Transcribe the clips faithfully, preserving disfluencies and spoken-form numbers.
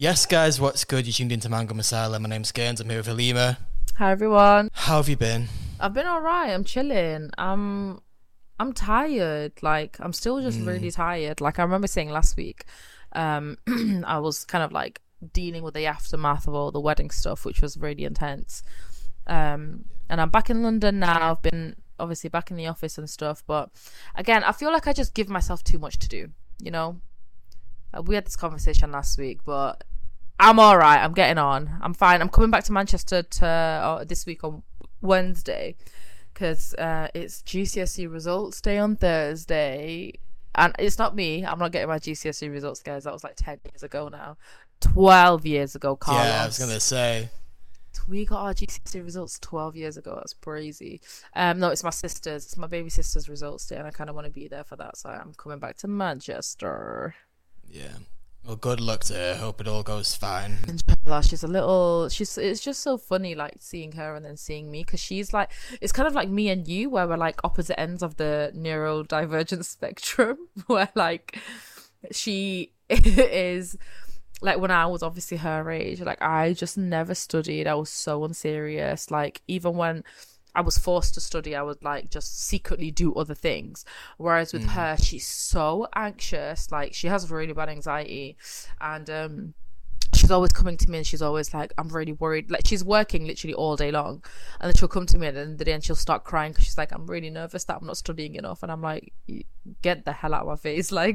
Yes, guys, what's good? You tuned into Mango Masala. My name's Gaines. I'm here with Halima. Hi, everyone. How have you been? I've been alright. I'm chilling. I'm, I'm tired. Like, I'm still just mm. really tired. Like, I remember saying last week, um, I was kind of like dealing with the aftermath of all the wedding stuff, which was really intense. Um, and I'm back in London now. I've been obviously back in the office and stuff. But again, I feel like I just give myself too much to do, you know? We had this conversation last week, but I'm all right. I'm getting on. I'm fine. I'm coming back to Manchester to uh, this week on Wednesday because uh, it's G C S E results day on Thursday. And it's not me. I'm not getting my G C S E results, guys. That was like ten years ago now. twelve years ago, Carlos. Yeah, I was going to say. We got our G C S E results twelve years ago. That's crazy. Um, no, it's my sister's. It's my baby sister's results day, and I kind of want to be there for that. So I'm coming back to Manchester. Yeah. Well, good luck to her. Hope it all goes fine. Inshallah, she's a little. She's. It's just so funny, like seeing her and then seeing me, because she's like. It's kind of like me and you, where we're like opposite ends of the neurodivergent spectrum. Where like, she is. Like when I was obviously her age, like I just never studied. I was so unserious. Like even when I was forced to study, I would like just secretly do other things. Whereas with mm. her, she's so anxious. Like she has really bad anxiety, and um, she's always coming to me and she's always like, "I'm really worried." Like she's working literally all day long, and then she'll come to me at the end of the day and she'll start crying because she's like, "I'm really nervous that I'm not studying enough." And I'm like, "Get the hell out of my face!" Like,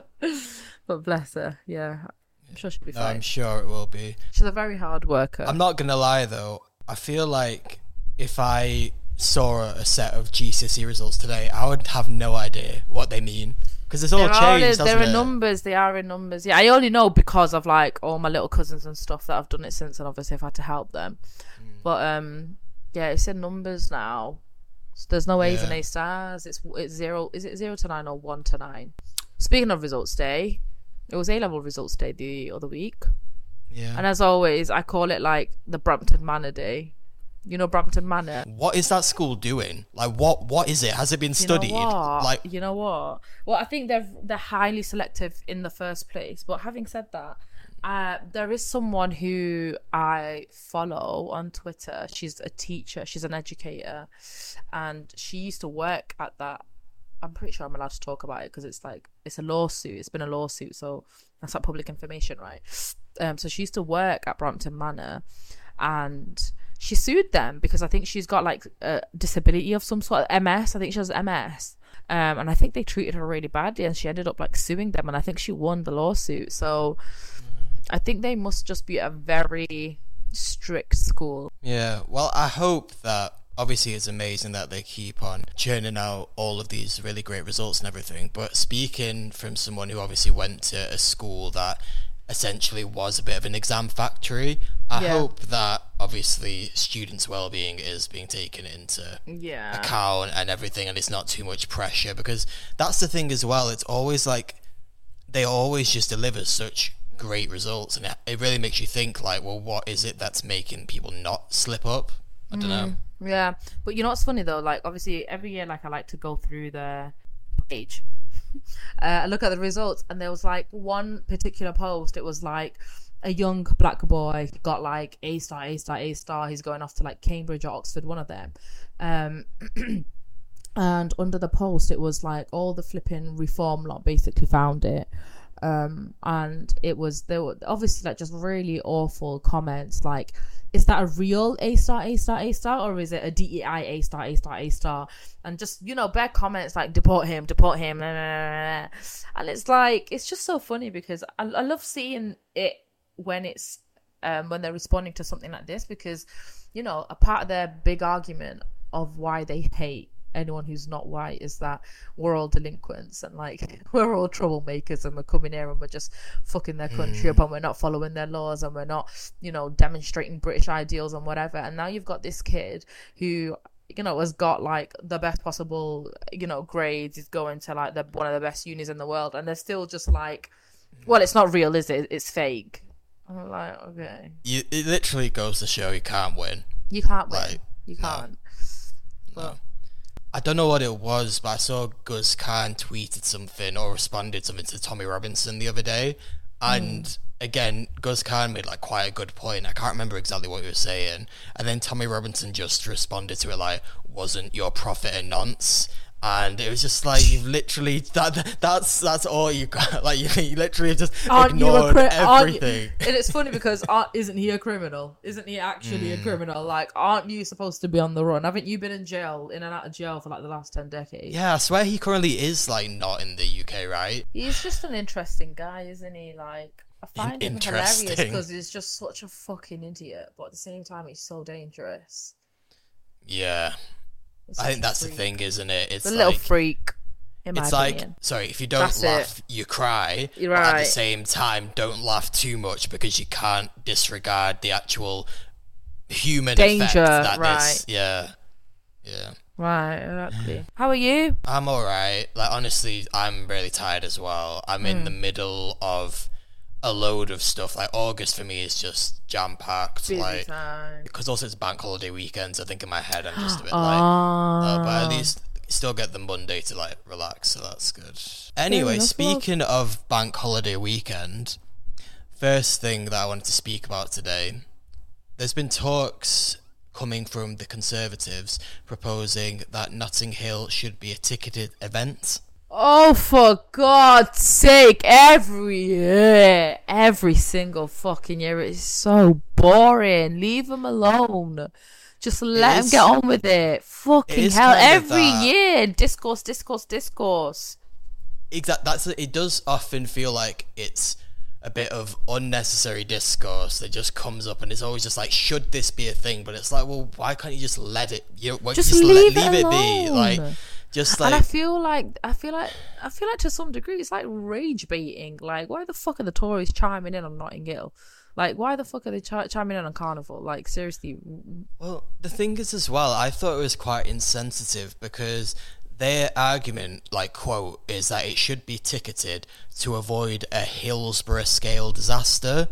but bless her, yeah. I'm sure she'll be fine. I'm sure it will be. She's a very hard worker. I'm not gonna lie though. I feel like if I saw a set of G C S E results today, I would have no idea what they mean because it's all they're changed. All, they're in numbers. They are in numbers. Yeah, I only know because of like all my little cousins and stuff that have done it since, and obviously I've had to help them. Mm. But um, yeah, it's in numbers now. So there's no A's yeah. and A stars. It's it's zero. Is it zero to nine or one to nine? Speaking of results day. It was A-level results day the other week. Yeah. And as always, I call it like the Brampton Manor Day. You know Brampton Manor? What is that school doing? Like, what? what is it? Has it been studied? You know what? Like, you know what? Well, I think they're, they're highly selective in the first place. But having said that, uh, there is someone who I follow on Twitter. She's a teacher. She's an educator. And she used to work at that. I'm pretty sure I'm allowed to talk about it because it's like it's a lawsuit. It's been a lawsuit, so that's like public information, right? Um, so she used to work at Brampton Manor, and she sued them because I think she's got like a disability of some sort, M S. I think she has M S, um, and I think they treated her really badly, and she ended up like suing them, and I think she won the lawsuit. So I think they must just be a very strict school. Yeah. Well, I hope that. Obviously, it's amazing that they keep on churning out all of these really great results and everything. But speaking from someone who obviously went to a school that essentially was a bit of an exam factory, I yeah. hope that obviously students' well-being is being taken into yeah. account and everything, and it's not too much pressure. Because that's the thing as well. It's always like they always just deliver such great results, and it, it really makes you think like, well, what is it that's making people not slip up? I don't mm. know. Yeah, but you know what's funny though? Like, obviously, every year, like, I like to go through the page. uh, I look at the results, and there was like one particular post. It was like a young black boy got like A star, A star, A star. He's going off to like Cambridge or Oxford, one of them. Um, and under the post, it was like all the flipping reform lot basically found it. Um, and it was there were obviously like just really awful comments like, is that a real A star, A star, A star, or is it a D E I A star, A star, A star? And just, you know, bad comments like deport him, deport him, blah, blah, blah, blah. And it's like it's just so funny because I, I love seeing it when it's um when they're responding to something like this, because you know a part of their big argument of why they hate anyone who's not white is that we're all delinquents and like we're all troublemakers and we're coming here and we're just fucking their country mm. up and we're not following their laws and we're not, you know, demonstrating British ideals and whatever. And now you've got this kid who, you know, has got like the best possible, you know, grades. He's going to like the one of the best unis in the world, and they're still just like, well, it's not real, is it? It's fake. I'm like, okay. You, it literally goes to show you can't win. You can't win. Like, you can't. No. no. I don't know what it was, but I saw Gus Khan tweeted something or responded something to Tommy Robinson the other day, And mm. again, Gus Khan made like quite a good point. I can't remember exactly what he was saying. And then Tommy Robinson just responded to it like, wasn't your prophet a nonce? And it was just like, you've literally, that that's that's all you got. Like, you, you literally just aren't ignored cri- everything. And it's funny because aren't, isn't he a criminal? Isn't he actually mm. a criminal? Like, aren't you supposed to be on the run? Haven't you been in jail, in and out of jail for like the last ten decades? Yeah, I swear he currently is like not in the U K, right? He's just an interesting guy, isn't he? Like, I find him hilarious because he's just such a fucking idiot, but at the same time, he's so dangerous. Yeah. I think that's the thing, isn't it? It's a like, little freak. In my it's opinion. like, sorry, if you don't That's laugh, it. you cry. You're but right. At the same time, don't laugh too much because you can't disregard the actual human danger. Effect that Right. this, yeah, yeah. Right, exactly. How are you? I'm alright. Like, honestly, I'm really tired as well. I'm mm. in the middle of a load of stuff. Like, August for me is just jam packed. Like, time. because also it's bank holiday weekend, so I think in my head I'm just a bit like, uh, but at least still get the Monday to like relax, so that's good. Anyway, yeah, speaking well. of bank holiday weekend, first thing that I wanted to speak about today, there's been talks coming from the Conservatives proposing that Notting Hill should be a ticketed event. Oh, for God's sake, every year, every single fucking year, it's so boring. Leave them alone. Just let them get on with it. Fucking it hell, every year, discourse, discourse, discourse. Exactly. That's it. Does often feel like it's a bit of unnecessary discourse that just comes up, and it's always just like, should this be a thing? But it's like, well, why can't you just let it? You know, just, just leave, let, it, leave it be, like. Just like, and I feel like I feel like I feel like to some degree it's like rage baiting. Like, why the fuck are the Tories chiming in on Notting Hill? Like, why the fuck are they ch- chiming in on Carnival? Like, seriously. Well, the thing is as well, I thought it was quite insensitive because their argument, like, quote, is that it should be ticketed to avoid a Hillsborough scale disaster.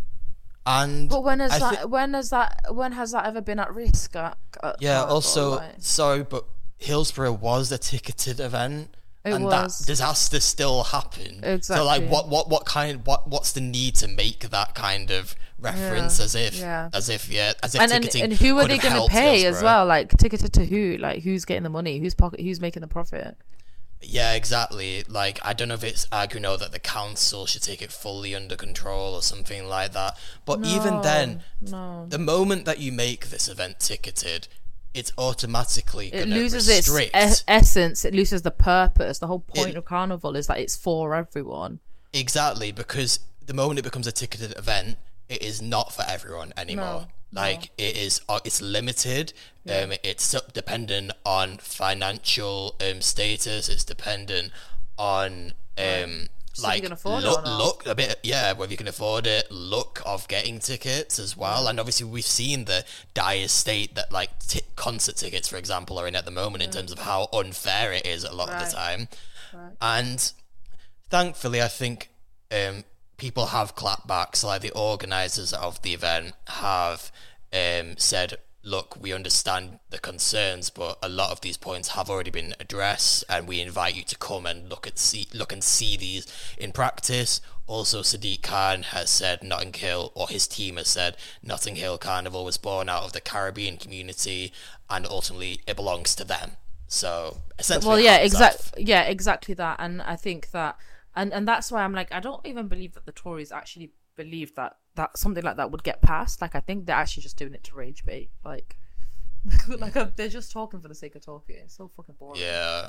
And but when has I that? Th- when has that? When has that ever been at risk? At, at yeah. Carnival, also, like? sorry, but Hillsborough was a ticketed event, it and was. that disaster still happened. Exactly. So, like, what, what, what kind? What, what's the need to make that kind of reference? Yeah. As if, yeah. as if, yeah, as if and, ticketing. And, and who are they going to pay as well? Like, ticketed to who? Like, who's getting the money? Who's pocket? Who's making the profit? Yeah, exactly. Like, I don't know if it's arguing oh, that the council should take it fully under control or something like that. But no, even then, no. the moment that you make this event ticketed, it's automatically it gonna loses restrict. its e- essence. It loses the purpose. The whole point it, of Carnival is that it's for everyone. Exactly, because the moment it becomes a ticketed event, it is not for everyone anymore. No, like no. it is, uh, it's limited. Yeah. Um, it's dependent on financial um status. It's dependent on um. So like you can afford look, it or not. look a bit, yeah. Whether you can afford it, look of getting tickets as well, and obviously we've seen the dire state that like t- concert tickets, for example, are in at the moment in terms of how unfair it is a lot right. of the time. Right. And thankfully, I think um, people have clapped back. So, like the organisers of the event have um, said, look, we understand the concerns, but a lot of these points have already been addressed, and we invite you to come and look at see look and see these in practice. Also, Sadiq Khan has said Notting Hill, or his team has said, Notting Hill Carnival was born out of the Caribbean community, and ultimately it belongs to them. So essentially, well, yeah, exactly, yeah, exactly that. And I think that, and and that's why I'm like, I don't even believe that the Tories actually believe that that something like that would get passed. Like, I think they're actually just doing it to rage bait. Like, like uh, they're just talking for the sake of talking. It's so fucking boring. Yeah.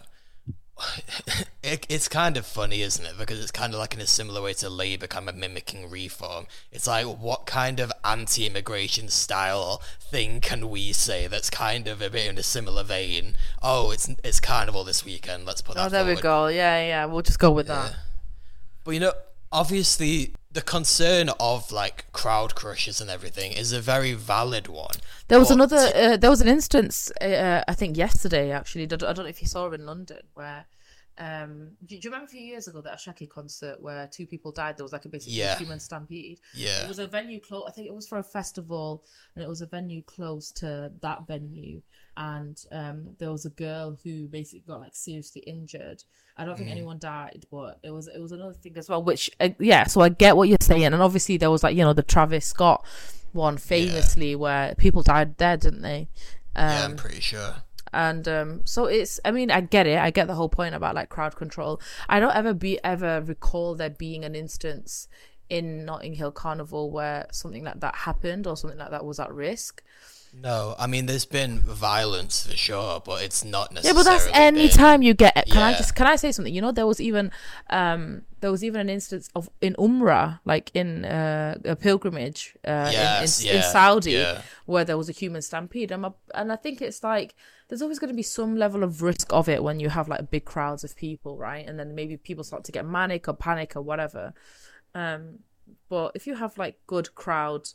It, it's kind of funny, isn't it? Because it's kind of like in a similar way to Labour kind of mimicking reform. It's like, what kind of anti-immigration style thing can we say that's kind of a bit in a similar vein? Oh, it's it's Carnival this weekend. Let's put that. Oh, there forward. we go. Yeah, yeah. We'll just go with Yeah. that. But you know, obviously, the concern of like crowd crushes and everything is a very valid one. There was but another. t- Uh, there was an instance. Uh, I think yesterday, actually. I don't know if you saw it in London, where Um, do, do you remember a few years ago that Ashaki concert where two people died? There was like a basically Yeah. a human stampede. Yeah. It was a venue close. I think it was for a festival, and it was a venue close to that venue. And um, there was a girl who basically got like seriously injured. I don't think Mm. anyone died, but it was it was another thing as well. Which uh, yeah, so I get what you're saying, and obviously there was like you know the Travis Scott one famously where people died there, didn't they? Um, Yeah, I'm pretty sure. And um, so it's, I mean, I get it. I get the whole point about like crowd control. I don't ever be ever recall there being an instance in Notting Hill Carnival where something like that happened or something like that was at risk. No, I mean, there's been violence for sure, but it's not Yeah, necessarily. but that's any been- time you get. Can I Yeah. just can I say something? You know, there was even um there was even an instance of in Umrah, like in uh, a pilgrimage uh, Yes, in, in, in yeah, Saudi, yeah. where there was a human stampede. And, I- and I think it's like there's always going to be some level of risk of it when you have like big crowds of people, right? And then maybe people start to get manic or panic or whatever. Um, but if you have like good crowd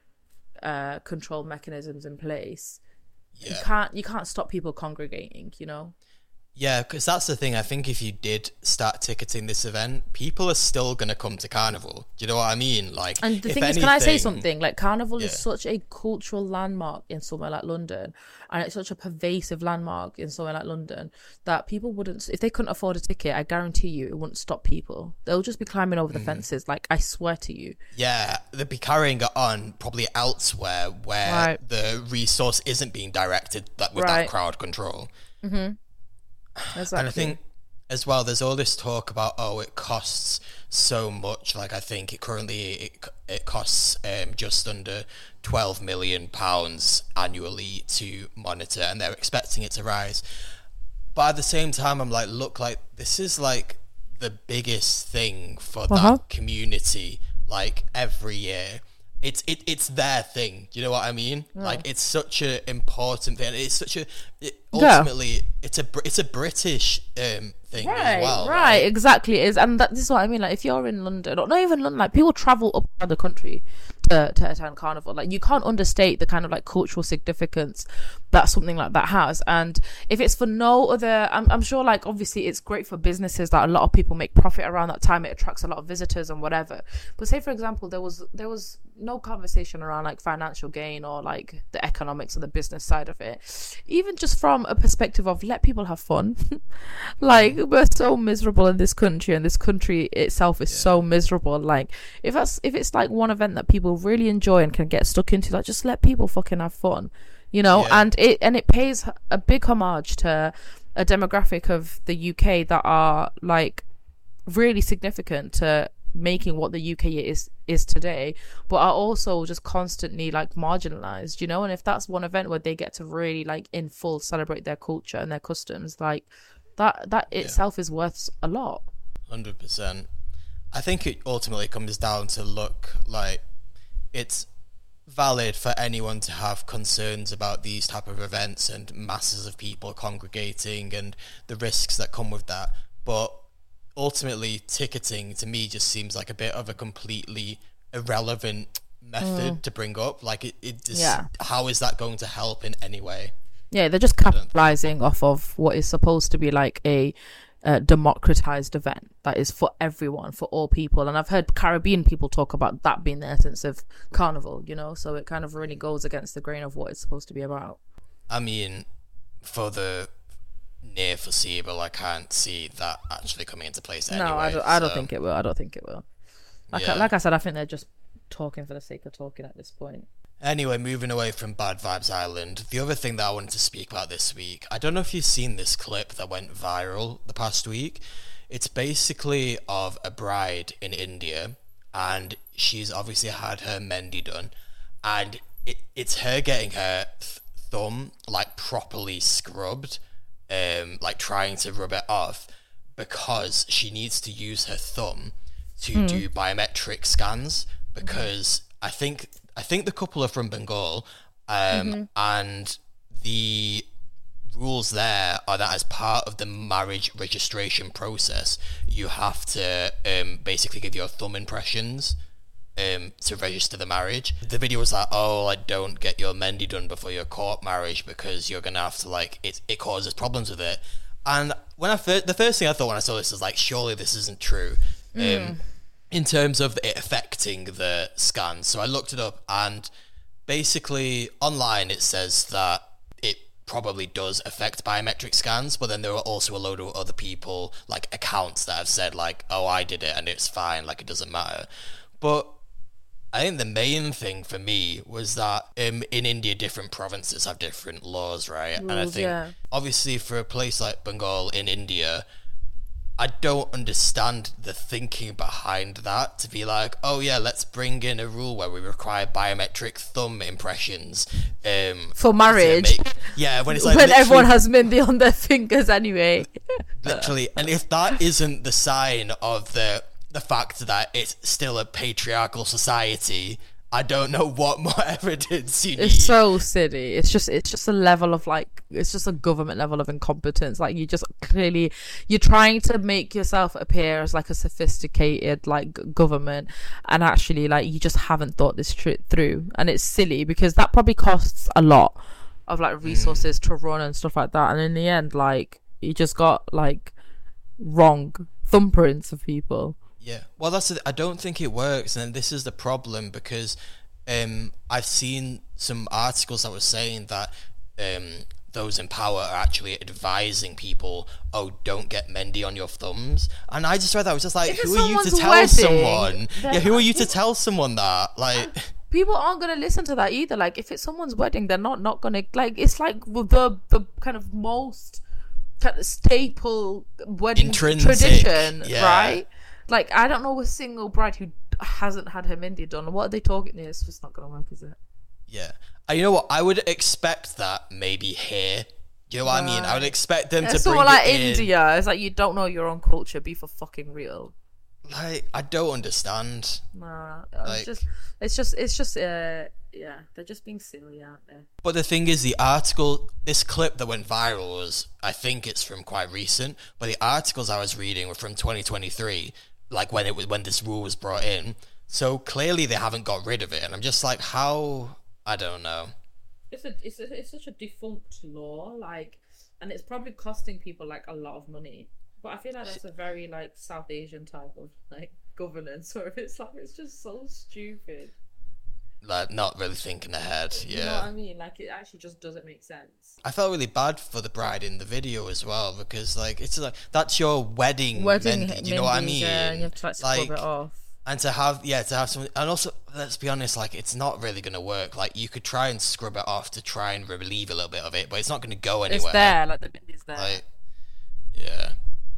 uh, control mechanisms in place, you Yeah. can't you can't stop people congregating, you know. Yeah, because that's the thing. I think if you did start ticketing this event, people are still going to come to Carnival. Do you know what I mean? Like, And the if thing is, can I say anything- something? Like, Carnival is Yeah. such a cultural landmark in somewhere like London, and it's such a pervasive landmark in somewhere like London that people wouldn't, if they couldn't afford a ticket, I guarantee you it wouldn't stop people. They'll just be climbing over the Mm. fences. Like, I swear to you. Yeah, they'd be carrying it on probably elsewhere where Right. the resource isn't being directed that with Right. that crowd control. Exactly. And I think as well, there's all this talk about, oh, it costs so much. Like, I think it currently it, it costs um, just under twelve million pounds annually to monitor, and they're expecting it to rise. But at the same time, I'm like, look, like this is like the biggest thing for Uh-huh. that community. Like every year, it's it, it's their thing. Do you know what I mean? Like it's such an important thing. It's such a it, Yeah. ultimately it's a Br- it's a British um thing Right, as well. right, exactly. It is, and that, this is what I mean. Like, if you're in London, or not even London, like people travel up around the country to to attend Carnival. Like, you can't understate the kind of like cultural significance that something like that has. And if it's for no other, I'm I'm sure like obviously it's great for businesses that a lot of people make profit around that time. It attracts a lot of visitors and whatever. But say for example, there was there was no conversation around like financial gain or like the economics or the business side of it. Even just from a perspective of let people have fun. Like, we're so miserable in this country, and this country itself is so miserable. Like, if that's if it's like one event that people really enjoy and can get stuck into, like, just let people fucking have fun, you know. Yeah. And it and it pays a big homage to a demographic of the U K that are like really significant to making what the U K is is today, but are also just constantly like marginalized, you know. And if that's one event where they get to really like in full celebrate their culture and their customs, like that that itself is worth a lot. one hundred percent. I think it ultimately comes down to look like it's valid for anyone to have concerns about these type of events and masses of people congregating and the risks that come with that, but ultimately ticketing to me just seems like a bit of a completely irrelevant method to bring up. Like it, it just, Yeah. how is that going to help in any way? Yeah, they're just capitalizing off of what is supposed to be like a uh, democratized event that is for everyone, for all people. And I've heard Caribbean people talk about that being the essence of Carnival, you know, so it kind of really goes against the grain of what it's supposed to be about. I mean, for the near foreseeable, I can't see that actually coming into place anyway. No, I don't, I don't so, think it will. I don't think it will. Like, yeah. I, like I said, I think they're just talking for the sake of talking at this point. Anyway, moving away from Bad Vibes Island, the other thing that I wanted to speak about this week, I don't know if you've seen this clip that went viral the past week. It's basically of a bride in India, and she's obviously had her mendi done, and it, it's her getting her th- thumb like properly scrubbed, um, like trying to rub it off, because she needs to use her thumb to Mm. do biometric scans, because I think I think the couple are from Bengal, um, Mm-hmm. and the rules there are that as part of the marriage registration process, you have to um, basically give your thumb impressions um, to register the marriage. The video was like, oh, like, don't get your mendi done before your court marriage because you're gonna have to, like, it, it causes problems with it. And when I first, the first thing I thought when I saw this was like, surely this isn't true. Mm. Um, in terms of it affecting the scans. So I looked it up, and basically online it says that it probably does affect biometric scans, but then there are also a load of other people, like accounts, that have said like, oh, I did it and it's fine, like it doesn't matter. But I think the main thing for me was that um, in India, different provinces have different laws, right? Rules, and I think, yeah. obviously, for a place like Bengal in India, I don't understand the thinking behind that, to be like, oh yeah, let's bring in a rule where we require biometric thumb impressions. Um, for marriage. Make, yeah, when it's like... when everyone has Mehndi on their fingers anyway. Literally. And if that isn't the sign of the... the fact that it's still a patriarchal society, I don't know what more evidence you need. It's so silly. It's just it's just a level of like, it's just a government level of incompetence. Like, you just clearly, you're trying to make yourself appear as like a sophisticated like government, and actually like you just haven't thought this shit through. And it's silly because that probably costs a lot of like resources mm. to run and stuff like that. And in the end, like, you just got like wrong thumbprints of people. Yeah, well, that's the, I don't think it works, and this is the problem, because um, I've seen some articles that were saying that um, those in power are actually advising people, oh, don't get Mehndi on your thumbs, and I just read that, I was just like, if who are you to tell wedding, someone? Yeah, who are you to tell someone that? Like, people aren't gonna listen to that either. Like, if it's someone's wedding, they're not not gonna like. It's like the the kind of most kind of staple wedding Intrinsic, tradition, yeah. right? Like, I don't know a single bride who hasn't had her Mehndi done. What are they talking? It's just not going to work, is it? Yeah. And you know what? I would expect that maybe here. You know what right. I mean? I would expect them yeah, to bring it like in. India. It's like, you don't know your own culture. Be for fucking real. Like, I don't understand. Nah. Like, it's just, it's just, it's just, uh, yeah, they're just being silly, aren't they? But the thing is, the article, this clip that went viral was, I think it's from quite recent, but the articles I was reading were from twenty twenty-three. Like when it was, when this rule was brought in, so clearly they haven't got rid of it, and I'm just like, how? I don't know. It's a it's a, it's such a defunct law, like, and it's probably costing people like a lot of money. But I feel like that's a very like South Asian type of like governance, or if it's like, it's just so stupid. Like, not really thinking ahead, yeah. You know what I mean? Like, it actually just doesn't make sense. I felt really bad for the bride in the video as well, because, like, it's like, that's your wedding, wedding Mehndi, do you know what I mean? Yeah, and you have to, like, scrub like, it off. And to have, yeah, to have some, and also, let's be honest, like, it's not really going to work. Like, you could try and scrub it off to try and relieve a little bit of it, but it's not going to go anywhere. It's there, like, the Mehndi's there. Like, yeah.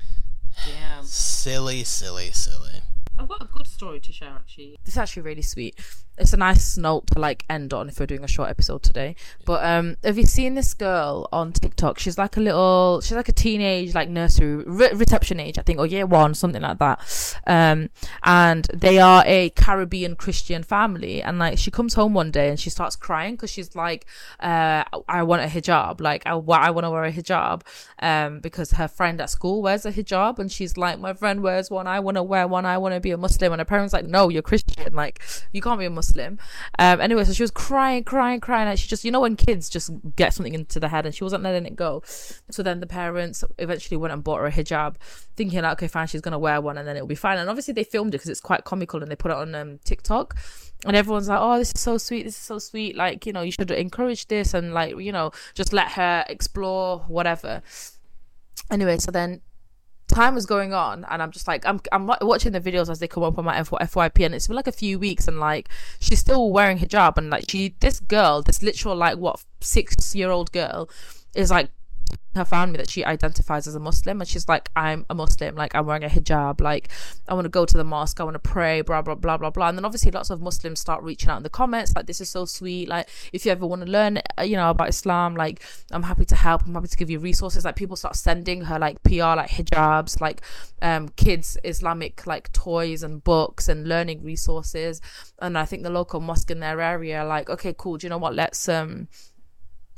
Damn. Silly, silly, silly. I've got a good story to share, actually. This is actually really sweet. It's a nice note to like end on if we're doing a short episode today. But um, have you seen this girl on TikTok? She's like a little, she's like a teenage, like nursery re- reception age, I think, or year one, something like that. Um, and they are a Caribbean Christian family. And like, she comes home one day and she starts crying because she's like, uh, I want a hijab. Like, I, I want to wear a hijab. Um, because her friend at school wears a hijab, and she's like, my friend wears one. I want to wear one. I want to be a Muslim. And her parents like, no, you're Christian. Like, you can't be a Muslim. Muslim. Um, anyway, so she was crying, crying, crying. Like, she just, you know, when kids just get something into the head, and she wasn't letting it go. So then the parents eventually went and bought her a hijab, thinking, like, okay, fine, she's gonna wear one, and then it'll be fine. And obviously they filmed it because it's quite comical, and they put it on um, TikTok. And everyone's like, oh, this is so sweet. This is so sweet. Like, you know, you should encourage this, and like, you know, just let her explore whatever. Anyway, so then time was going on, and I'm just like, I'm I'm watching the videos as they come up on my F Y P, and it's been like a few weeks, and like, she's still wearing hijab, and like, she, this girl, this literal like what six year old girl, is like, her family that she identifies as a Muslim, and she's like, I'm a Muslim, like, I'm wearing a hijab, like, I want to go to the mosque, I want to pray, blah blah blah blah blah. And then obviously lots of Muslims start reaching out in the comments like, this is so sweet, like, if you ever want to learn, you know, about Islam, like, I'm happy to help, I'm happy to give you resources. Like, people start sending her like P R, like hijabs, like um kids Islamic like toys and books and learning resources. And I think the local mosque in their area are like, okay, cool, do you know what, let's um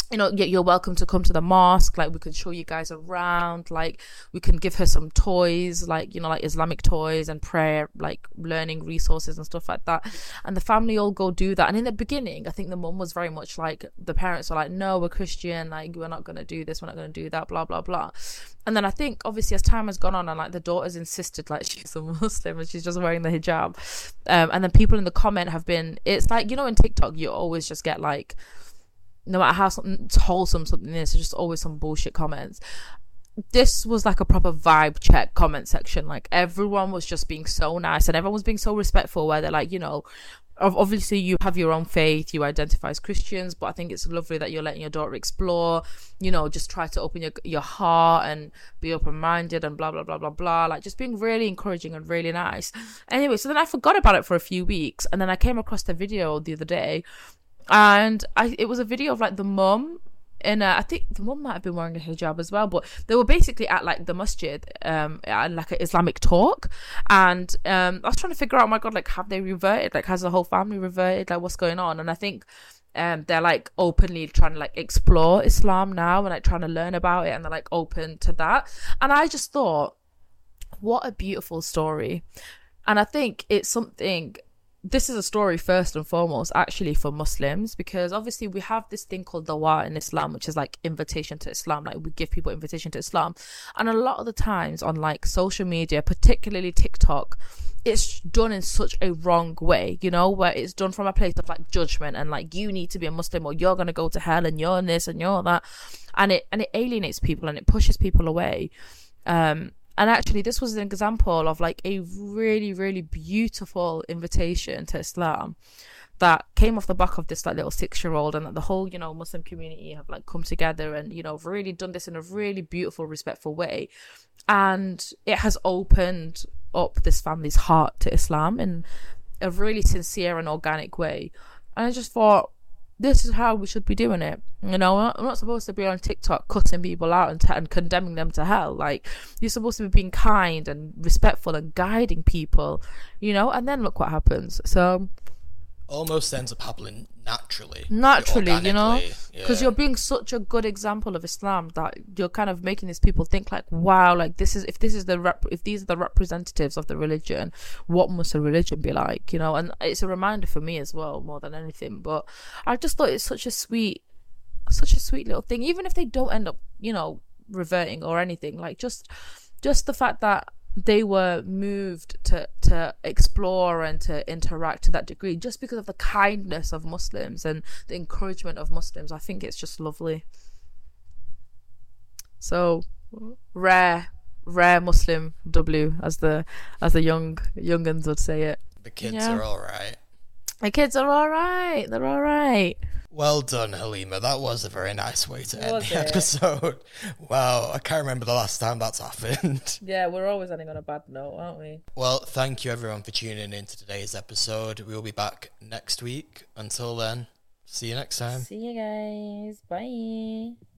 you know, yeah, you're welcome to come to the mosque. Like, we could show you guys around. Like, we can give her some toys, like, you know, like Islamic toys and prayer, like learning resources and stuff like that. And the family all go do that. And in the beginning, I think the mum was very much like, the parents were like, no, we're Christian. Like, we're not going to do this. We're not going to do that, blah, blah, blah. And then I think, obviously, as time has gone on and like the daughter's insisted, like, she's a Muslim and she's just wearing the hijab. Um, and then people in the comment have been, it's like, you know, in TikTok, you always just get like, no matter how something wholesome something is, there's just always some bullshit comments. This was like a proper vibe check comment section. Like, everyone was just being so nice and everyone was being so respectful, where they're like, you know, obviously you have your own faith, you identify as Christians, but I think it's lovely that you're letting your daughter explore, you know, just try to open your your heart and be open-minded and blah blah blah blah blah, like just being really encouraging and really nice. Anyway, so then I forgot about it for a few weeks, and then I came across the video the other day, and I it was a video of like the mum, and uh, I think the mum might have been wearing a hijab as well, but they were basically at like the masjid, um, at like an Islamic talk, and um, I was trying to figure out, oh my god, like, have they reverted? Like, has the whole family reverted? Like, what's going on? And I think um, they're like openly trying to like explore Islam now and like trying to learn about it, and they're like open to that. And I just thought, what a beautiful story. And I think it's something. This is a story first and foremost actually for Muslims, because obviously we have this thing called dawah in Islam, which is like invitation to Islam. Like, we give people invitation to Islam, and a lot of the times on like social media, particularly TikTok, it's done in such a wrong way, you know, where it's done from a place of like judgment and like, you need to be a Muslim or you're going to go to hell and you're this and you're that, and it and it alienates people and it pushes people away. um And actually, this was an example of like a really, really beautiful invitation to Islam that came off the back of this like little six-year-old, and that the whole, you know, Muslim community have like come together and, you know, really done this in a really beautiful, respectful way. And it has opened up this family's heart to Islam in a really sincere and organic way. And I just thought, this is how we should be doing it. You know, I'm not supposed to be on TikTok cutting people out and, t- and condemning them to hell. Like, you're supposed to be being kind and respectful and guiding people, you know, and then look what happens. So almost ends up happening naturally. Naturally, you know, because yeah. you're being such a good example of Islam that you're kind of making these people think like, wow, like this is, if this is the rep, if these are the representatives of the religion, what must a religion be like, you know? And it's a reminder for me as well, more than anything. But I just thought it's such a sweet, such a sweet little thing, even if they don't end up, you know, reverting or anything. Like, just, just the fact that they were moved to to explore and to interact to that degree, just because of the kindness of Muslims and the encouragement of Muslims. I think it's just lovely. So rare, rare Muslim W, as the as the young young'uns would say it. The kids yeah. are all right. The kids are all right. They're all right. Well done, Halima. That was a very nice way to end Was the it? episode. Wow, I can't remember the last time that's happened. Yeah, we're always ending on a bad note, aren't we? Well, thank you everyone for tuning in to today's episode. We will be back next week. Until then, see you next time. See you guys. Bye.